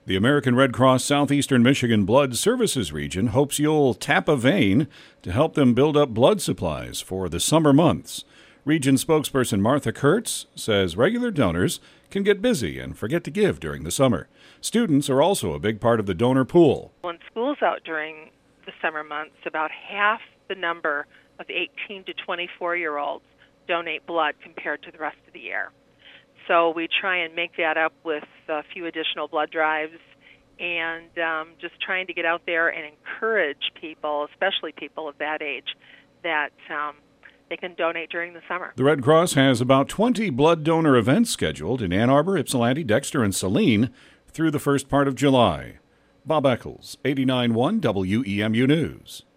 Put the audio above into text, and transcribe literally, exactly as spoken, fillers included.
The American Red Cross Southeastern Michigan Blood Services Region hopes you'll tap a vein to help them build up blood supplies for the summer months. Region spokesperson Martha Kurtz says regular donors can get busy and forget to give during the summer. Students are also a big part of the donor pool. When school's out during the summer months, about half the number of eighteen to twenty-four-year-olds donate blood compared to the rest of the year. So we try and make that up with a few additional blood drives and um, just trying to get out there and encourage people, especially people of that age, that um, they can donate during the summer. The Red Cross has about twenty blood donor events scheduled in Ann Arbor, Ypsilanti, Dexter, and Saline through the first part of July. Bob Eccles, eighty-nine point one W E M U News.